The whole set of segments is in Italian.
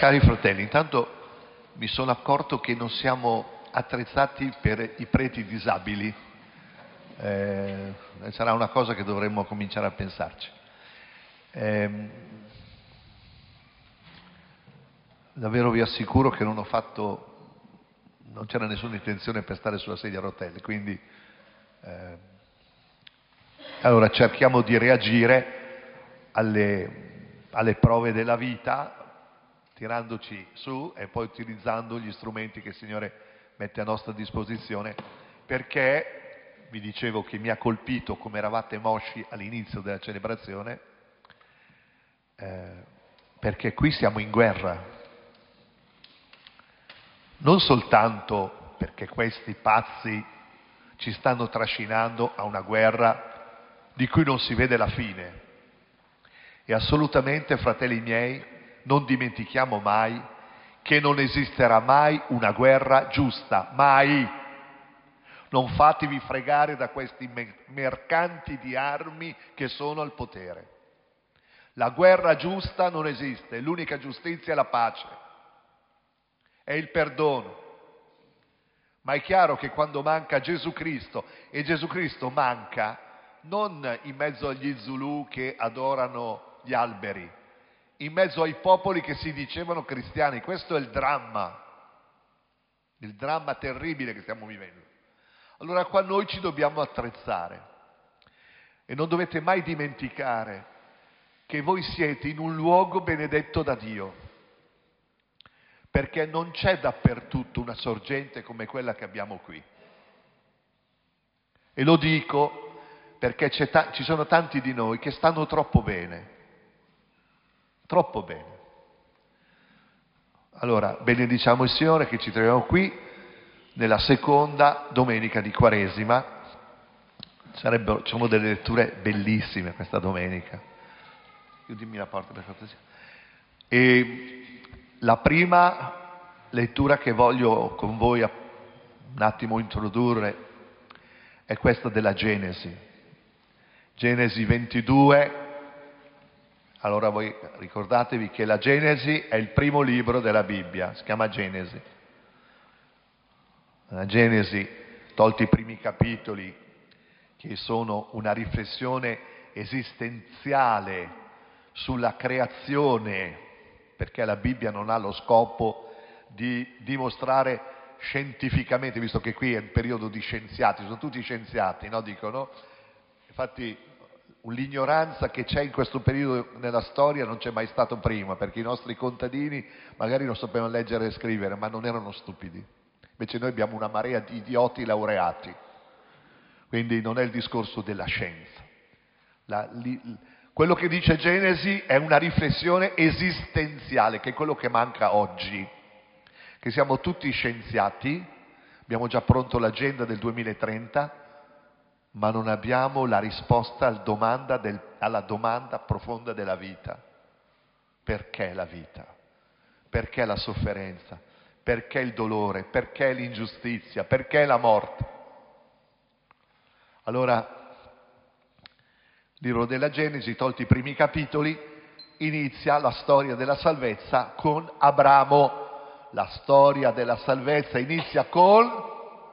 Cari fratelli, intanto mi sono accorto che non siamo attrezzati per i preti disabili. Sarà una cosa che dovremmo cominciare a pensarci. Davvero vi assicuro che non c'era nessuna intenzione per stare sulla sedia a rotelle, quindi allora cerchiamo di reagire alle prove della vita tirandoci su e poi utilizzando gli strumenti che il Signore mette a nostra disposizione, perché vi dicevo che mi ha colpito come eravate mosci all'inizio della celebrazione, perché qui siamo in guerra, non soltanto perché questi pazzi ci stanno trascinando a una guerra di cui non si vede la fine. E assolutamente, fratelli miei, non dimentichiamo mai che non esisterà mai una guerra giusta, mai. Non fatevi fregare da questi mercanti di armi che sono al potere. La guerra giusta non esiste, l'unica giustizia è la pace, è il perdono. Ma è chiaro che quando manca Gesù Cristo, e Gesù Cristo manca non in mezzo agli Zulu che adorano gli alberi, in mezzo ai popoli che si dicevano cristiani. Questo è il dramma terribile che stiamo vivendo. Allora qua noi ci dobbiamo attrezzare e non dovete mai dimenticare che voi siete in un luogo benedetto da Dio, perché non c'è dappertutto una sorgente come quella che abbiamo qui. E lo dico perché ci sono tanti di noi che stanno troppo bene. Troppo bene. Allora, benediciamo il Signore che ci troviamo qui nella seconda domenica di Quaresima. Sono delle letture bellissime questa domenica. Chiudimi la porta per cortesia. E la prima lettura che voglio con voi un attimo introdurre è questa della Genesi. Genesi 22. Allora voi ricordatevi che la Genesi è il primo libro della Bibbia, si chiama Genesi. La Genesi, tolti i primi capitoli, che sono una riflessione esistenziale sulla creazione, perché la Bibbia non ha lo scopo di dimostrare scientificamente, visto che qui è il periodo di scienziati, sono tutti scienziati, no? Dicono. Infatti l'ignoranza che c'è in questo periodo nella storia non c'è mai stato prima, perché i nostri contadini magari non sapevano leggere e scrivere, ma non erano stupidi. Invece noi abbiamo una marea di idioti laureati, quindi non è il discorso della scienza. Quello che dice Genesi è una riflessione esistenziale, che è quello che manca oggi, che siamo tutti scienziati, abbiamo già pronto l'agenda del 2030, ma non abbiamo la risposta alla domanda profonda della vita. Perché la vita? Perché la sofferenza? Perché il dolore? Perché l'ingiustizia? Perché la morte? Allora, il libro della Genesi, tolti i primi capitoli, inizia la storia della salvezza con Abramo. La storia della salvezza inizia con...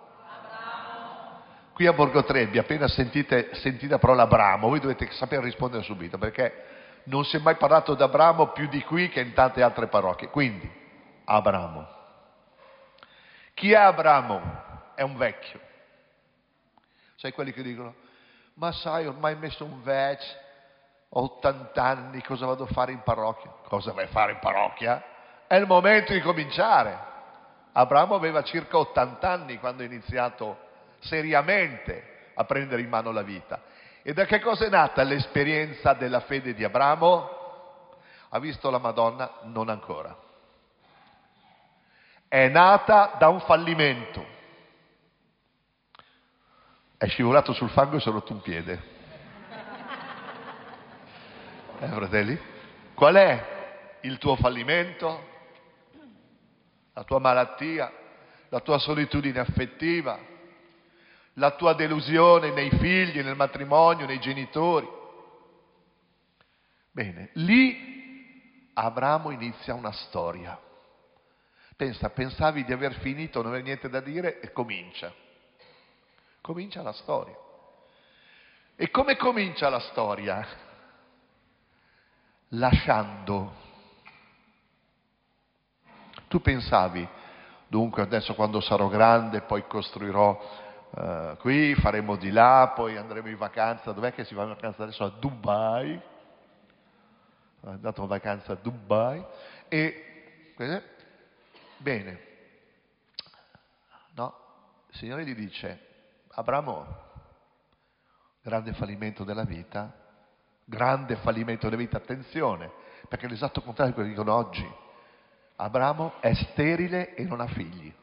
Qui a Borgo Trebbia, appena sentite la parola Abramo, voi dovete sapere rispondere subito, perché non si è mai parlato di Abramo più di qui che in tante altre parrocchie. Quindi, Abramo. Chi è Abramo? È un vecchio. Sai quelli che dicono, ma sai, ormai mi sono vecchio, ho 80 anni, cosa vado a fare in parrocchia? Cosa vai a fare in parrocchia? È il momento di cominciare. Abramo aveva circa 80 anni quando ha iniziato seriamente a prendere in mano la vita. E da che cosa è nata l'esperienza della fede di Abramo? Ha visto la Madonna? Non ancora. È nata da un fallimento. È scivolato sul fango e si è rotto un piede. Fratelli? Qual è il tuo fallimento? La tua malattia? La tua solitudine affettiva? La tua delusione nei figli, nel matrimonio, nei genitori? Bene, lì Abramo inizia una storia. Pensavi di aver finito, non avevi niente da dire e comincia. Comincia la storia. E come comincia la storia? Lasciando. Tu pensavi, dunque adesso quando sarò grande poi costruirò qui, faremo di là, poi andremo in vacanza. Dov'è che si va in vacanza adesso? A Dubai. È andato in vacanza a Dubai. Bene. No, il Signore gli dice, Abramo, grande fallimento della vita, attenzione, perché è l'esatto contrario di quello che dicono oggi. Abramo è sterile e non ha figli.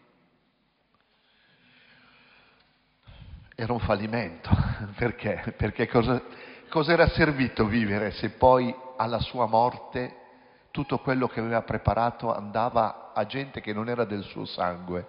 Era un fallimento. Perché? Perché cosa era servito vivere se poi alla sua morte tutto quello che aveva preparato andava a gente che non era del suo sangue?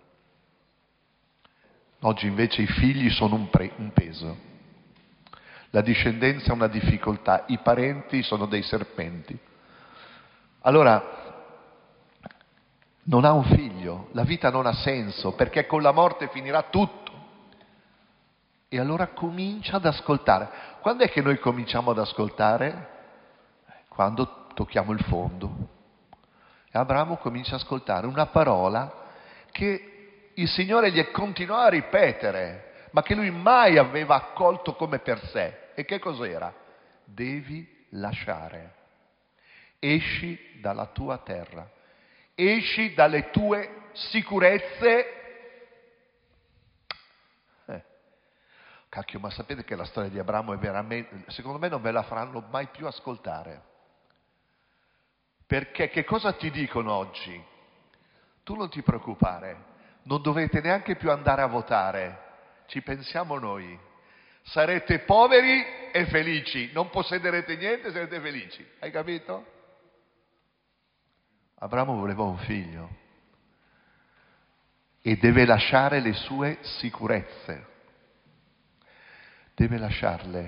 Oggi invece i figli sono un peso, la discendenza è una difficoltà, i parenti sono dei serpenti. Allora, non ha un figlio, la vita non ha senso, perché con la morte finirà tutto. E allora comincia ad ascoltare. Quando è che noi cominciamo ad ascoltare? Quando tocchiamo il fondo. E Abramo comincia ad ascoltare una parola che il Signore gli continuò a ripetere, ma che lui mai aveva accolto come per sé. E che cos'era? Devi lasciare. Esci dalla tua terra. Esci dalle tue sicurezze. Cacchio, ma sapete che la storia di Abramo è veramente, secondo me non ve la faranno mai più ascoltare. Perché che cosa ti dicono oggi? Tu non ti preoccupare, non dovete neanche più andare a votare, ci pensiamo noi. Sarete poveri e felici, non possederete niente, sarete felici. Hai capito? Abramo voleva un figlio e deve lasciare le sue sicurezze. Deve lasciarle.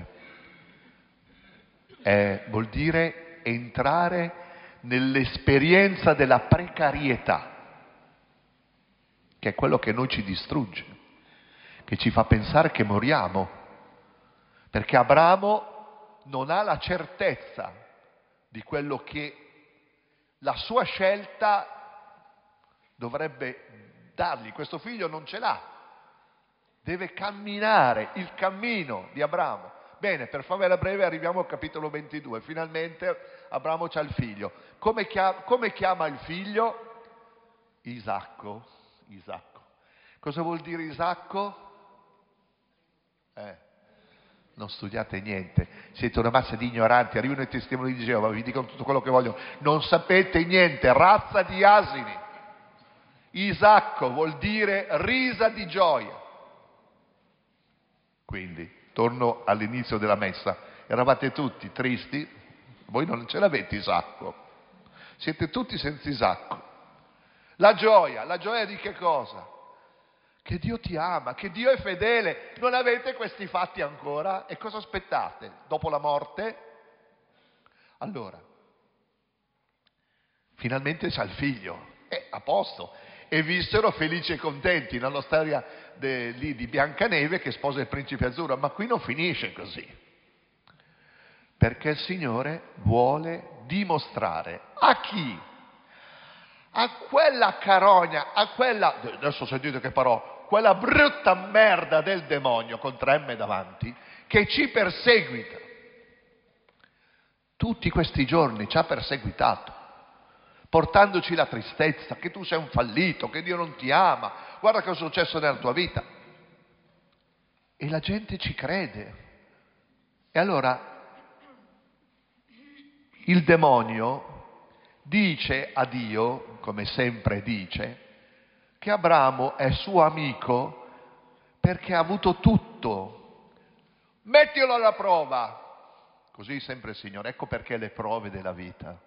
Vuol dire entrare nell'esperienza della precarietà, che è quello che noi ci distrugge, che ci fa pensare che moriamo. Perché Abramo non ha la certezza di quello che la sua scelta dovrebbe dargli. Questo figlio non ce l'ha. Deve camminare il cammino di Abramo. Bene, per farvela breve arriviamo al capitolo 22. Finalmente Abramo c'ha il figlio. Come chiama il figlio? Isacco. Cosa vuol dire Isacco? Non studiate niente, siete una massa di ignoranti, arrivano i testimoni di Geova, vi dicono tutto quello che vogliono, non sapete niente, razza di asini. Isacco vuol dire risa di gioia. Quindi, torno all'inizio della messa, eravate tutti tristi, voi non ce l'avete Isacco, siete tutti senza Isacco. La gioia di che cosa? Che Dio ti ama, che Dio è fedele. Non avete questi fatti ancora? E cosa aspettate? Dopo la morte? Allora, finalmente c'ha il figlio, a posto. E vissero felici e contenti nella storia lì di Biancaneve che sposa il principe azzurro. Ma qui non finisce così. Perché il Signore vuole dimostrare a chi? A quella carogna, adesso sentite che parola, quella brutta merda del demonio con 3 M davanti, che ci perseguita. Tutti questi giorni ci ha perseguitato, portandoci la tristezza, che tu sei un fallito, che Dio non ti ama, guarda cosa è successo nella tua vita. E la gente ci crede. E allora il demonio dice a Dio, come sempre dice, che Abramo è suo amico perché ha avuto tutto. Mettilo alla prova. Così sempre il Signore. Ecco perché le prove della vita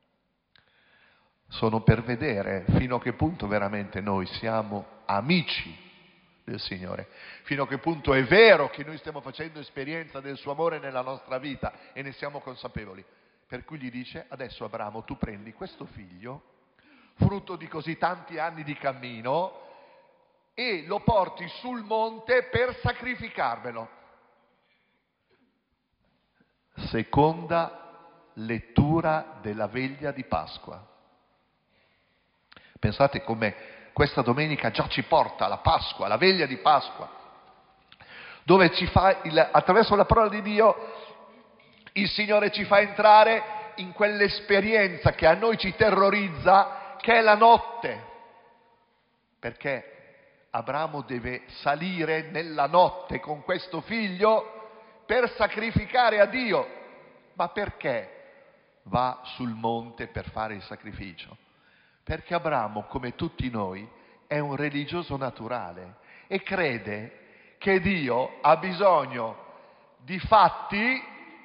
sono per vedere fino a che punto veramente noi siamo amici del Signore, fino a che punto è vero che noi stiamo facendo esperienza del suo amore nella nostra vita e ne siamo consapevoli. Per cui gli dice: adesso Abramo, tu prendi questo figlio, frutto di così tanti anni di cammino, e lo porti sul monte per sacrificarmelo. Seconda lettura della veglia di Pasqua. Pensate come questa domenica già ci porta alla Pasqua, alla veglia di Pasqua, dove attraverso la parola di Dio il Signore ci fa entrare in quell'esperienza che a noi ci terrorizza, che è la notte. Perché Abramo deve salire nella notte con questo figlio per sacrificare a Dio. Ma perché va sul monte per fare il sacrificio? Perché Abramo, come tutti noi, è un religioso naturale e crede che Dio ha bisogno di fatti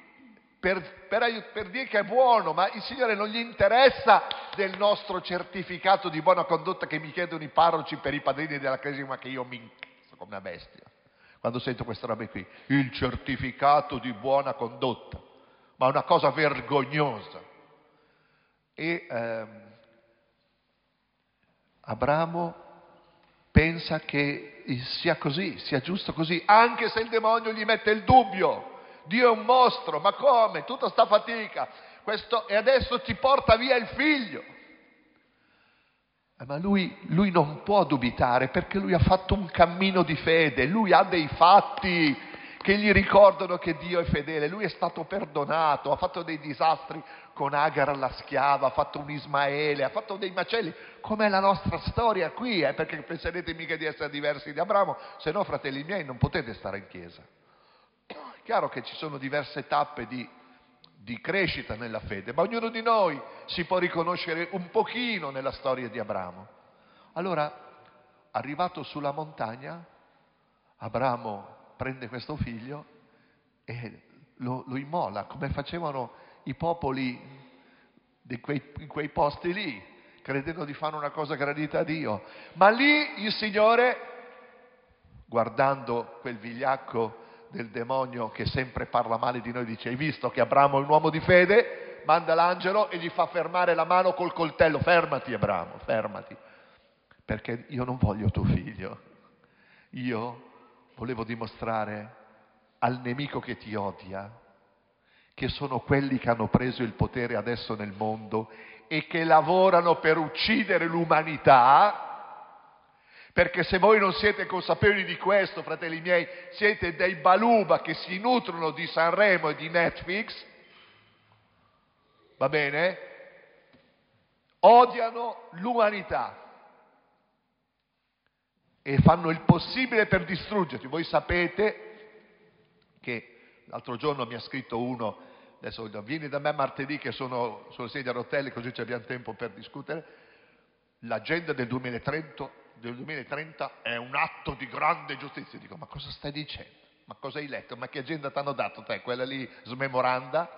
per dire che è buono, ma il Signore non gli interessa del nostro certificato di buona condotta che mi chiedono i parroci per i padrini della Cresima, che io mi incazzo come una bestia quando sento queste robe qui, il certificato di buona condotta, ma è una cosa vergognosa. E Abramo pensa che sia così, sia giusto così, anche se il demonio gli mette il dubbio. Dio è un mostro, ma come? Tutta sta fatica, e adesso ti porta via il figlio. Ma lui non può dubitare, perché lui ha fatto un cammino di fede, lui ha dei fatti che gli ricordano che Dio è fedele, lui è stato perdonato, ha fatto dei disastri con Agar la schiava, ha fatto un Ismaele, ha fatto dei macelli, com'è la nostra storia qui, perché penserete mica di essere diversi di Abramo, se no, fratelli miei, non potete stare in chiesa. È chiaro che ci sono diverse tappe di crescita nella fede, ma ognuno di noi si può riconoscere un pochino nella storia di Abramo. Allora, arrivato sulla montagna, Abramo prende questo figlio e lo immola, come facevano i popoli in quei posti lì, credendo di fare una cosa gradita a Dio. Ma lì il Signore, guardando quel vigliacco del demonio che sempre parla male di noi, dice: hai visto che Abramo è un uomo di fede? Manda l'angelo e gli fa fermare la mano col coltello. Fermati Abramo, fermati, perché io non voglio tuo figlio. Io volevo dimostrare al nemico che ti odia che sono quelli che hanno preso il potere adesso nel mondo e che lavorano per uccidere l'umanità, perché se voi non siete consapevoli di questo, fratelli miei, siete dei baluba che si nutrono di Sanremo e di Netflix, va bene? Odiano l'umanità e fanno il possibile per distruggerti. Voi sapete che l'altro giorno mi ha scritto uno, adesso vieni da me martedì che sono sulla sedia a rotelle, così ci abbiamo tempo per discutere, l'agenda del 2030 è un atto di grande giustizia. Dico: ma cosa stai dicendo? Ma cosa hai letto? Ma che agenda ti hanno dato te? Quella lì smemoranda?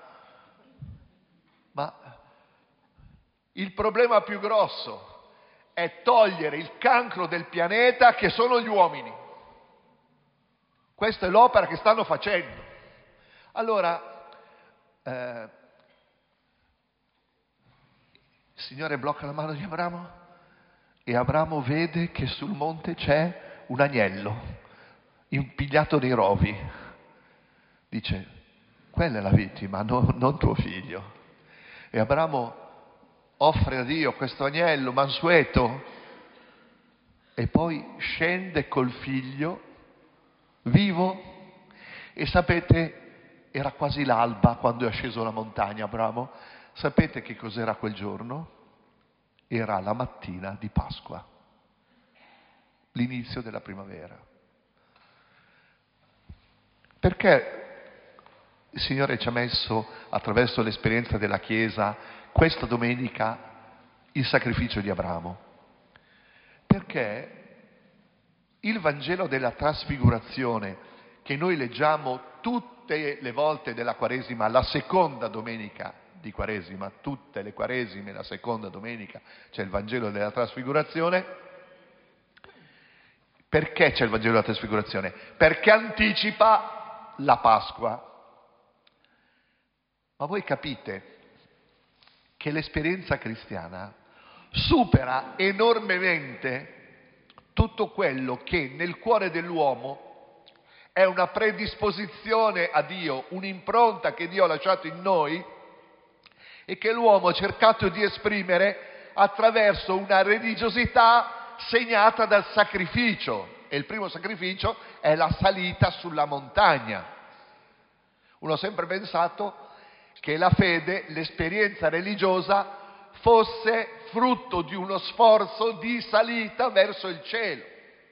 Ma il problema più grosso è togliere il cancro del pianeta, che sono gli uomini. Questa è l'opera che stanno facendo. Allora, il Signore blocca la mano di Abramo e Abramo vede che sul monte c'è un agnello impigliato nei rovi. Dice: quella è la vittima, non tuo figlio. E Abramo offre a Dio questo agnello mansueto e poi scende col figlio vivo. E sapete, era quasi l'alba quando è sceso la montagna Abramo. Sapete che cos'era quel giorno? Era la mattina di Pasqua, l'inizio della primavera. Perché il Signore ci ha messo, attraverso l'esperienza della Chiesa, questa domenica il sacrificio di Abramo? Perché il Vangelo della Trasfigurazione, che noi leggiamo tutte le volte della Quaresima, la seconda domenica di Quaresima, tutte le Quaresime, la seconda domenica c'è il Vangelo della Trasfigurazione. Perché c'è il Vangelo della Trasfigurazione? Perché anticipa la Pasqua. Ma voi capite che l'esperienza cristiana supera enormemente tutto quello che nel cuore dell'uomo è una predisposizione a Dio, un'impronta che Dio ha lasciato in noi e che l'uomo ha cercato di esprimere attraverso una religiosità segnata dal sacrificio. E il primo sacrificio è la salita sulla montagna. Uno ha sempre pensato che la fede, l'esperienza religiosa, fosse frutto di uno sforzo di salita verso il cielo.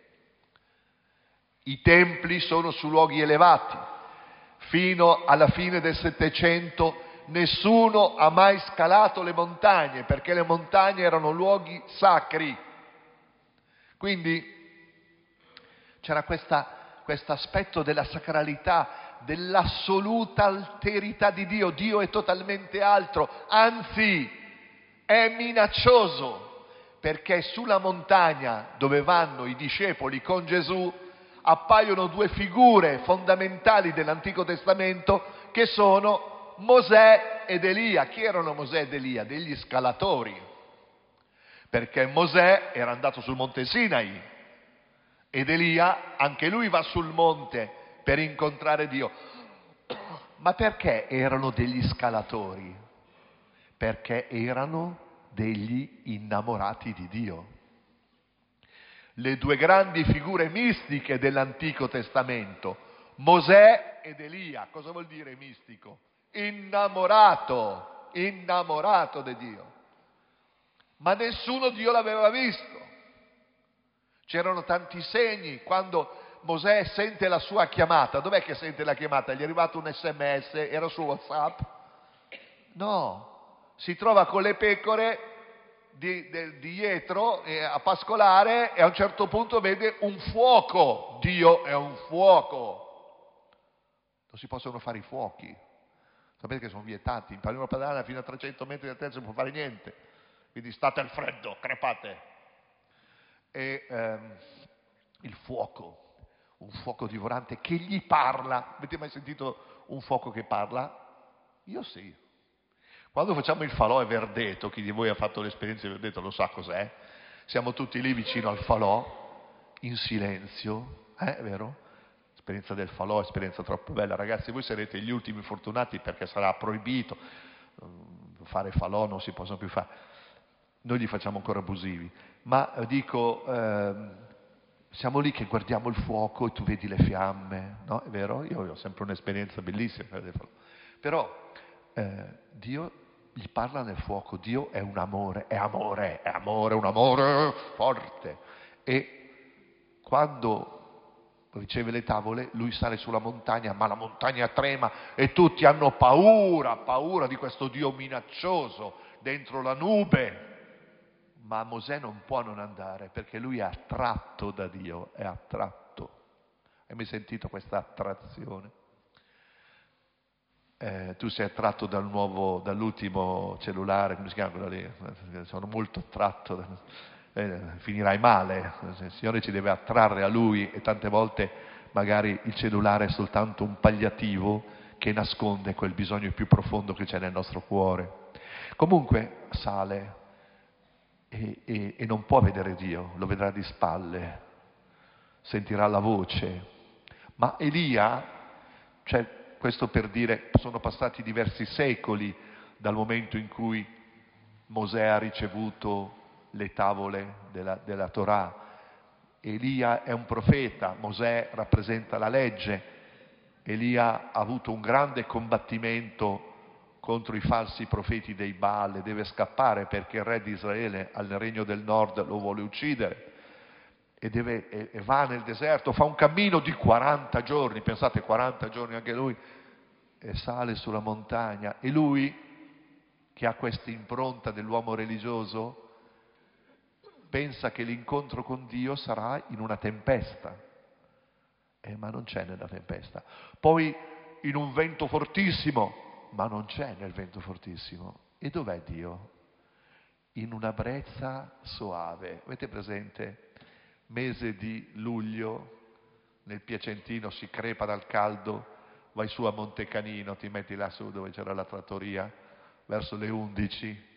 I templi sono su luoghi elevati. Fino alla fine del Settecento nessuno ha mai scalato le montagne, perché le montagne erano luoghi sacri. Quindi c'era questo aspetto della sacralità, dell'assoluta alterità di Dio. Dio è totalmente altro, anzi è minaccioso, perché sulla montagna dove vanno i discepoli con Gesù appaiono due figure fondamentali dell'Antico Testamento che sono Mosè ed Elia. Chi erano Mosè ed Elia? Degli scalatori, perché Mosè era andato sul monte Sinai ed Elia anche lui va sul monte per incontrare Dio. Ma perché erano degli scalatori? Perché erano degli innamorati di Dio. Le due grandi figure mistiche dell'Antico Testamento, Mosè ed Elia. Cosa vuol dire mistico? Innamorato di Dio. Ma nessuno Dio l'aveva visto. C'erano tanti segni. Quando Mosè sente la sua chiamata, dov'è che sente la chiamata? Gli è arrivato un SMS? Era su WhatsApp? No, si trova con le pecore di Jetro a pascolare e a un certo punto vede un fuoco. Dio è un fuoco. Non si possono fare i fuochi. Sapete che sono vietati. In Pianura Padana fino a 300 metri da terra non si può fare niente. Quindi state al freddo, crepate. E il fuoco, un fuoco divorante che gli parla. Avete mai sentito un fuoco che parla? Io sì. Quando facciamo il falò e Verdeto, chi di voi ha fatto l'esperienza di Verdeto lo sa cos'è, siamo tutti lì vicino al falò, in silenzio, è vero? Esperienza del falò, esperienza troppo bella. Ragazzi, voi sarete gli ultimi fortunati perché sarà proibito, fare falò non si possono più fare. Noi li facciamo ancora abusivi, ma dico, siamo lì che guardiamo il fuoco e tu vedi le fiamme, no? È vero? Io ho sempre un'esperienza bellissima, però Dio gli parla nel fuoco. Dio è un amore, un amore forte. E quando riceve le tavole, lui sale sulla montagna, ma la montagna trema e tutti hanno paura di questo Dio minaccioso dentro la nube. Ma Mosè non può non andare, perché lui è attratto da Dio, è attratto. Hai mai sentito questa attrazione? Tu sei attratto dall'ultimo cellulare, come si chiama quello lì? Sono molto attratto, finirai male. Il Signore ci deve attrarre a Lui e tante volte magari il cellulare è soltanto un palliativo che nasconde quel bisogno più profondo che c'è nel nostro cuore. Comunque sale e non può vedere Dio, lo vedrà di spalle, sentirà la voce. Ma Elia, cioè questo per dire, sono passati diversi secoli dal momento in cui Mosè ha ricevuto le tavole della Torah. Elia è un profeta, Mosè rappresenta la legge. Elia ha avuto un grande combattimento contro i falsi profeti dei Baal e deve scappare perché il re di Israele al regno del nord lo vuole uccidere. E va nel deserto, fa un cammino di 40 giorni, pensate 40 giorni anche lui, e sale sulla montagna. E lui, che ha questa impronta dell'uomo religioso, pensa che l'incontro con Dio sarà in una tempesta, ma non c'è nella tempesta. Poi in un vento fortissimo, ma non c'è nel vento fortissimo. E dov'è Dio? In una brezza soave. Avete presente? Mese di luglio, nel Piacentino si crepa dal caldo, vai su a Monte Canino, ti metti là su dove c'era la trattoria, verso le 11,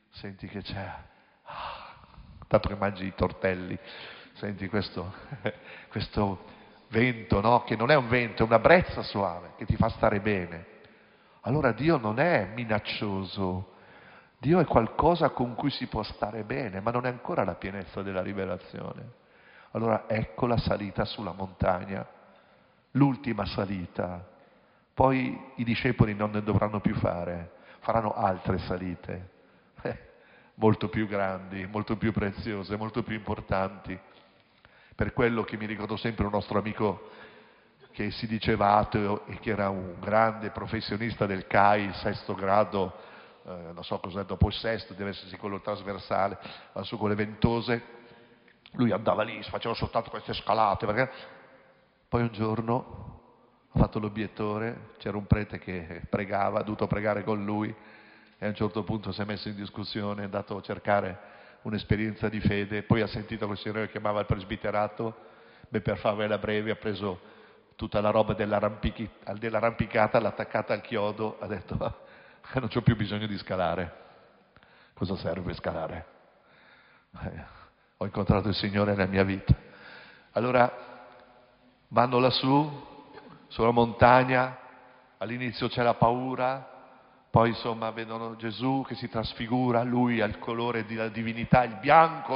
senti che c'è, tanto che mangi i tortelli, senti questo, questo vento, no? Che non è un vento, è una brezza suave che ti fa stare bene. Allora Dio non è minaccioso, Dio è qualcosa con cui si può stare bene, ma non è ancora la pienezza della rivelazione. Allora ecco la salita sulla montagna, l'ultima salita. Poi i discepoli non ne dovranno più fare, faranno altre salite, molto più grandi, molto più preziose, molto più importanti. Per quello che mi ricordo sempre un nostro amico che si diceva ateo e che era un grande professionista del CAI, sesto grado, non so cos'è dopo il sesto, deve esserci quello trasversale, su quelle ventose. Lui andava lì, faceva soltanto queste scalate, perché poi un giorno ha fatto l'obiettore, c'era un prete che pregava, ha dovuto pregare con lui e a un certo punto si è messo in discussione, è andato a cercare un'esperienza di fede, poi ha sentito quel signore che chiamava il presbiterato, per farvela breve ha preso tutta la roba dell'arrampicata, l'ha attaccata al chiodo, ha detto non c'ho più bisogno di scalare, cosa serve scalare? Ho incontrato il Signore nella mia vita. Allora vanno lassù, sulla montagna, all'inizio c'è la paura, poi insomma vedono Gesù che si trasfigura, lui ha il colore della divinità, il bianco,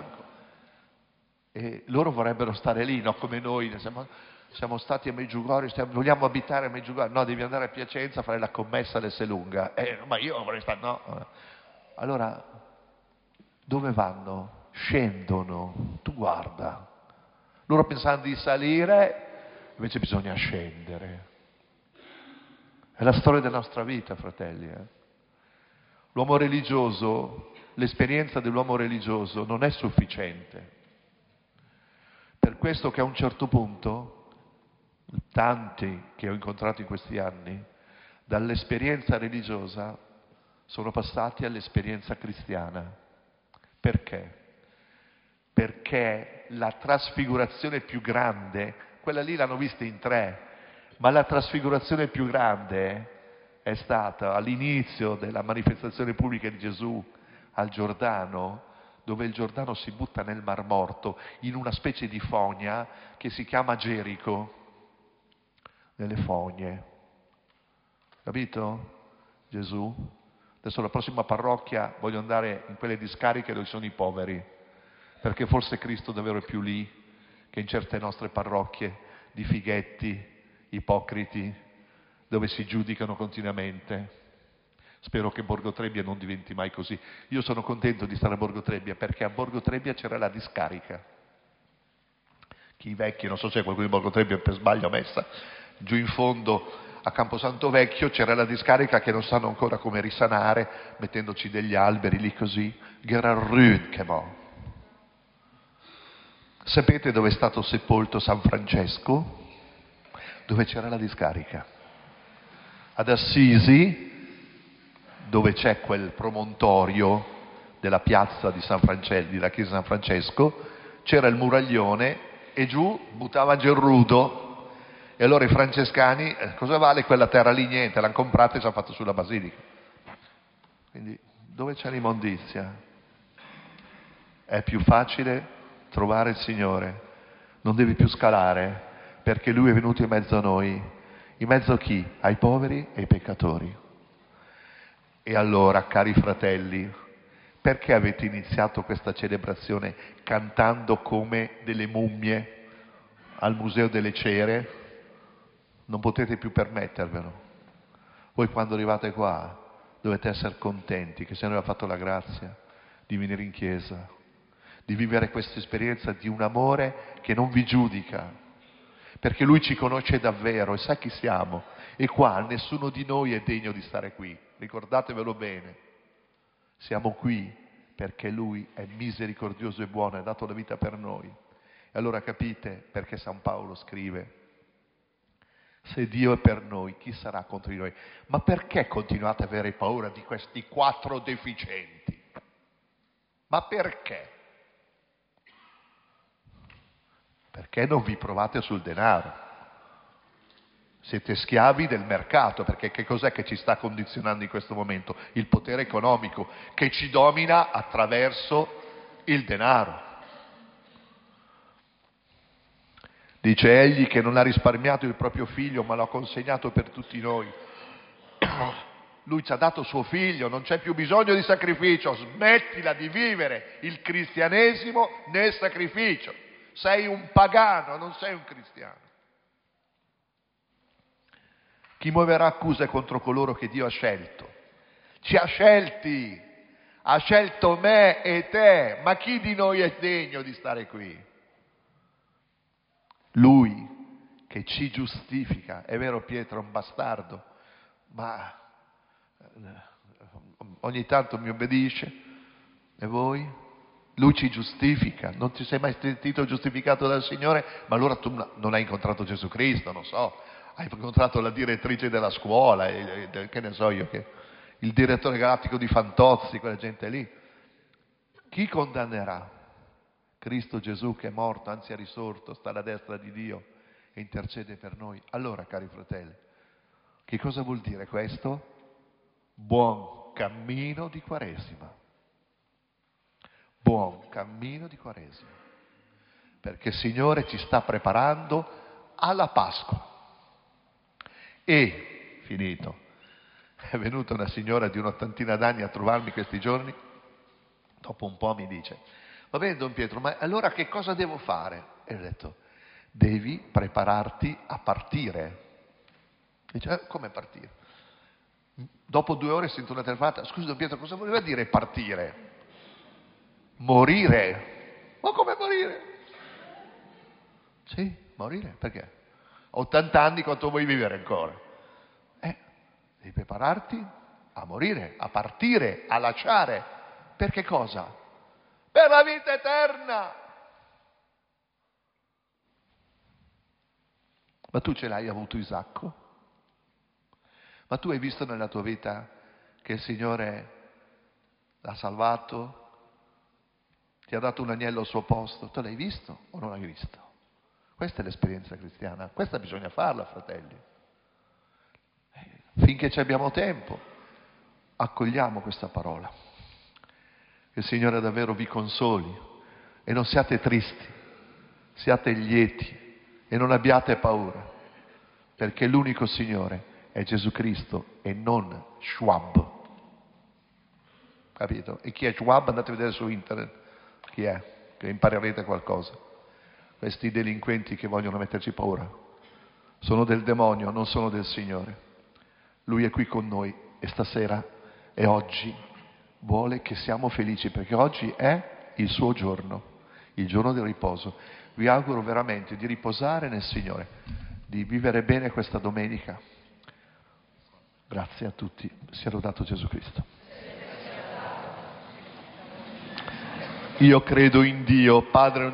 e loro vorrebbero stare lì, no? Come noi, siamo stati a Meggiugorje, vogliamo abitare a Meggiugorje, no, devi andare a Piacenza a fare la commessa all'Esselunga, ma io vorrei stare, no. Allora, dove vanno? Scendono, tu guarda, loro pensano di salire, invece bisogna scendere. È la storia della nostra vita, fratelli. L'uomo religioso, l'esperienza dell'uomo religioso non è sufficiente. Per questo che a un certo punto, tanti che ho incontrato in questi anni, dall'esperienza religiosa sono passati all'esperienza cristiana. Perché? Perché la trasfigurazione più grande, quella lì l'hanno vista in 3, ma la trasfigurazione più grande è stata all'inizio della manifestazione pubblica di Gesù al Giordano, dove il Giordano si butta nel Mar Morto in una specie di fogna che si chiama Gerico, nelle fogne. Capito? Gesù? Adesso la prossima parrocchia voglio andare in quelle discariche dove sono i poveri, perché forse Cristo davvero è più lì che in certe nostre parrocchie di fighetti, ipocriti, dove si giudicano continuamente. Spero che Borgo Trebbia non diventi mai così. Io sono contento di stare a Borgo Trebbia perché a Borgo Trebbia c'era la discarica. Chi vecchi, non so se qualcuno di Borgo Trebbia per sbaglio ha messa, giù in fondo a Camposanto Vecchio c'era la discarica che non sanno ancora come risanare, mettendoci degli alberi lì così. Gerarrud che mo. Sapete dove è stato sepolto San Francesco? Dove c'era la discarica. Ad Assisi, dove c'è quel promontorio della piazza di San Francesco, della chiesa di San Francesco, c'era il muraglione e giù buttava Gerrudo. E allora i francescani, cosa vale quella terra lì? Niente, l'hanno comprata e ci hanno fatto sulla basilica. Quindi, dove c'è l'immondizia? È più facile trovare il Signore. Non devi più scalare, perché Lui è venuto in mezzo a noi. In mezzo a chi? Ai poveri e ai peccatori. E allora, cari fratelli, perché avete iniziato questa celebrazione cantando come delle mummie al Museo delle Cere? Non potete più permettervelo. Voi quando arrivate qua dovete essere contenti che il Signore vi ha fatto la grazia di venire in chiesa, di vivere questa esperienza di un amore che non vi giudica, perché Lui ci conosce davvero e sa chi siamo. E qua nessuno di noi è degno di stare qui, ricordatevelo bene. Siamo qui perché Lui è misericordioso e buono, ha dato la vita per noi. E allora capite perché San Paolo scrive: se Dio è per noi, chi sarà contro di noi? Ma perché continuate ad avere paura di questi 4 deficienti? Ma perché? Perché non vi provate sul denaro. Siete schiavi del mercato, perché che cos'è che ci sta condizionando in questo momento? Il potere economico che ci domina attraverso il denaro. Dice egli che non ha risparmiato il proprio figlio, ma l'ha consegnato per tutti noi. Lui ci ha dato suo figlio, non c'è più bisogno di sacrificio, smettila di vivere il cristianesimo nel sacrificio. Sei un pagano, non sei un cristiano. Chi muoverà accuse contro coloro che Dio ha scelto? Ci ha scelti, ha scelto me e te, ma chi di noi è degno di stare qui? Lui che ci giustifica, è vero Pietro è un bastardo, ma ogni tanto mi obbedisce, e voi? Lui ci giustifica, non ti sei mai sentito giustificato dal Signore? Ma allora tu non hai incontrato Gesù Cristo, non so, hai incontrato la direttrice della scuola, che ne so io, il direttore galattico di Fantozzi, quella gente lì. Chi condannerà? Cristo Gesù che è morto, anzi è risorto, sta alla destra di Dio e intercede per noi. Allora, cari fratelli, che cosa vuol dire questo? Buon cammino di Quaresima. Buon cammino di Quaresima. Perché il Signore ci sta preparando alla Pasqua. E, finito, è venuta una signora di un'ottantina d'anni a trovarmi questi giorni, dopo un po' mi dice: va bene Don Pietro, ma allora che cosa devo fare? E ho detto: devi prepararti a partire. Dice: come partire? Dopo 2 ore sento una telefonata: scusi Don Pietro, cosa voleva dire partire? Morire. Ma come morire? Sì, morire, perché? 80 anni, quanto vuoi vivere ancora? Devi prepararti a morire, a partire, a lasciare. Per che cosa? Per la vita eterna. Ma tu ce l'hai avuto Isacco? Ma tu hai visto nella tua vita che il Signore l'ha salvato, ti ha dato un agnello al suo posto? Tu l'hai visto o non l'hai visto? Questa è l'esperienza cristiana, questa bisogna farla, fratelli. Finché ci abbiamo tempo, accogliamo questa parola. Che il Signore davvero vi consoli e non siate tristi, siate lieti e non abbiate paura, perché l'unico Signore è Gesù Cristo e non Schwab. Capito? E chi è Schwab andate a vedere su internet chi è, che imparerete qualcosa. Questi delinquenti che vogliono metterci paura sono del demonio, non sono del Signore. Lui è qui con noi e stasera e oggi vuole che siamo felici, perché oggi è il suo giorno, il giorno del riposo. Vi auguro veramente di riposare nel Signore, di vivere bene questa domenica. Grazie a tutti, sia lodato Gesù Cristo. Io credo in Dio, Padre